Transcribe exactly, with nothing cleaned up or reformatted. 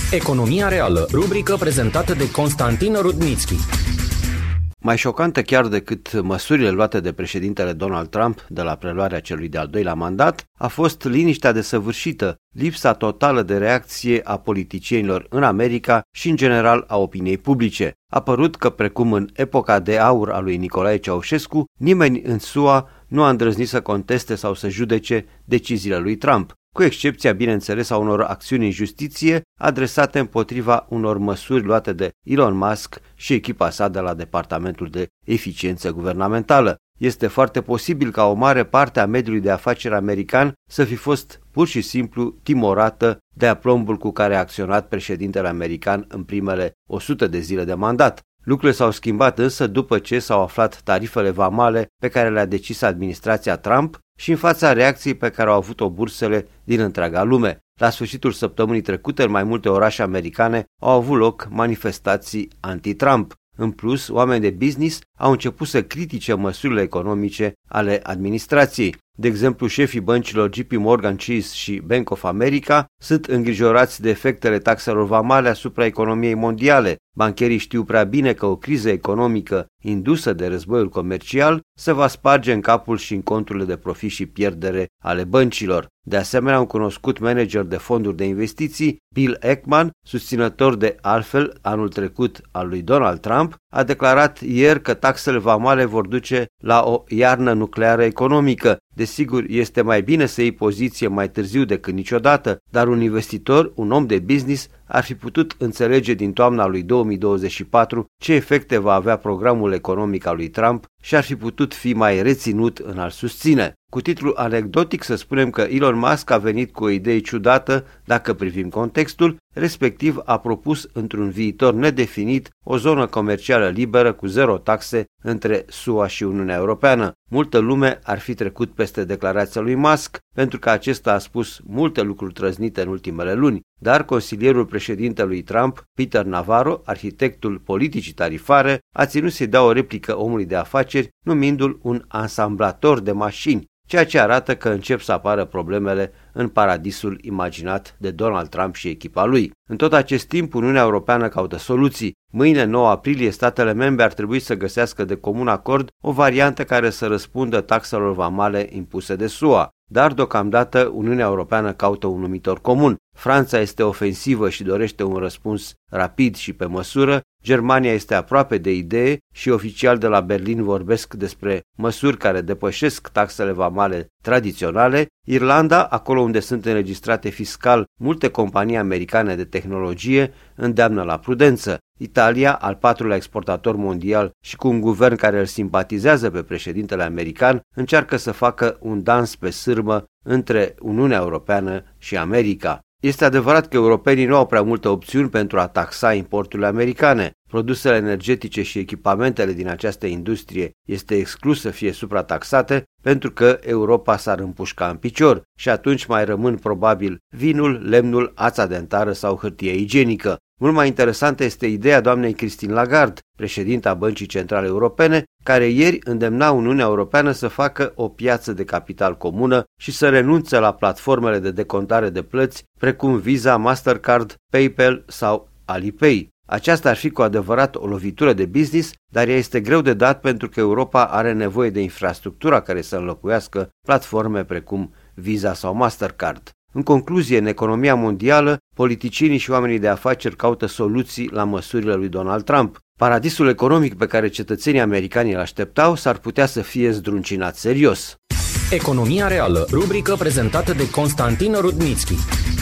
Economia reală, rubrică prezentată de Constantin Rudnitschi. Mai șocantă chiar decât măsurile luate de președintele Donald Trump de la preluarea celui de-al doilea mandat a fost liniștea desăvârșită, lipsa totală de reacție a politicienilor în America și în general a opiniei publice. A părut că, precum în epoca de aur a lui Nicolae Ceaușescu, nimeni în S U A nu a îndrăznit să conteste sau să judece deciziile lui Trump, cu excepția, bineînțeles, a unor acțiuni în justiție adresate împotriva unor măsuri luate de Elon Musk și echipa sa de la Departamentul de Eficiență Guvernamentală. Este foarte posibil ca o mare parte a mediului de afaceri american să fi fost pur și simplu timorată de aplombul cu care a acționat președintele american în primele o sută de zile de mandat. Lucrurile s-au schimbat însă după ce s-au aflat tarifele vamale pe care le-a decis administrația Trump și în fața reacției pe care au avut-o bursele din întreaga lume. La sfârșitul săptămânii trecute, în mai multe orașe americane au avut loc manifestații anti-Trump. În plus, oameni de business au început să critique măsurile economice ale administrației. De exemplu, șefii băncilor J P Morgan Chase și Bank of America sunt îngrijorați de efectele taxelor vamale asupra economiei mondiale. Bancherii știu prea bine că o criză economică indusă de războiul comercial se va sparge în capul și în conturile de profit și pierdere ale băncilor. De asemenea, un cunoscut manager de fonduri de investiții, Bill Ackman, susținător de altfel anul trecut al lui Donald Trump, a declarat ieri că taxele vamale vor duce la o iarnă nucleară economică. Desigur, este mai bine să iei poziție mai târziu decât niciodată, dar un investitor, un om de business, ar fi putut înțelege din toamna lui două mii douăzeci și patru ce efecte va avea programul economic al lui Trump și ar fi putut fi mai reținut în a-l susține. Cu titlu anecdotic să spunem că Elon Musk a venit cu o idee ciudată dacă privim contextul, respectiv a propus într-un viitor nedefinit o zonă comercială liberă cu zero taxe între S U A și Uniunea Europeană. Multă lume ar fi trecut peste declarația lui Musk pentru că acesta a spus multe lucruri trăznite în ultimele luni, dar consilierul președintelui Trump, Peter Navarro, arhitectul politicii tarifare, a ținut să-i dea o replică omului de afaceri, numindu-l un ansamblator de mașini, ceea ce arată că încep să apară problemele în paradisul imaginat de Donald Trump și echipa lui. În tot acest timp, Uniunea Europeană caută soluții. Mâine, nouă aprilie, statele membre ar trebui să găsească de comun acord o variantă care să răspundă taxelor vamale impuse de S U A. Dar, deocamdată, Uniunea Europeană caută un numitor comun. Franța este ofensivă și dorește un răspuns rapid și pe măsură, Germania este aproape de idee și oficiali de la Berlin vorbesc despre măsuri care depășesc taxele vamale tradiționale, Irlanda, acolo unde sunt înregistrate fiscal multe companii americane de tehnologie, îndeamnă la prudență. Italia, al patrulea exportator mondial și cu un guvern care îl simpatizează pe președintele american, încearcă să facă un dans pe sârmă între Uniunea Europeană și America. Este adevărat că europenii nu au prea multe opțiuni pentru a taxa importurile americane. Produsele energetice și echipamentele din această industrie este exclus să fie suprataxate pentru că Europa s-ar împușca în picior și atunci mai rămân probabil vinul, lemnul, ața dentară sau hârtie igienică. Mult mai interesantă este ideea doamnei Christine Lagarde, președinta Băncii Centrale Europene, care ieri îndemna Uniunea Europeană să facă o piață de capital comună și să renunțe la platformele de decontare de plăți precum Visa, Mastercard, PayPal sau Alipay. Aceasta ar fi cu adevărat o lovitură de business, dar ea este greu de dat pentru că Europa are nevoie de infrastructura care să înlocuiască platforme precum Visa sau Mastercard. În concluzie, în economia mondială, politicienii și oamenii de afaceri caută soluții la măsurile lui Donald Trump. Paradisul economic pe care cetățenii americani îl așteptau s-ar putea să fie zdruncinat serios. Economia reală, rubrică prezentată de Constantin Rudnitschi.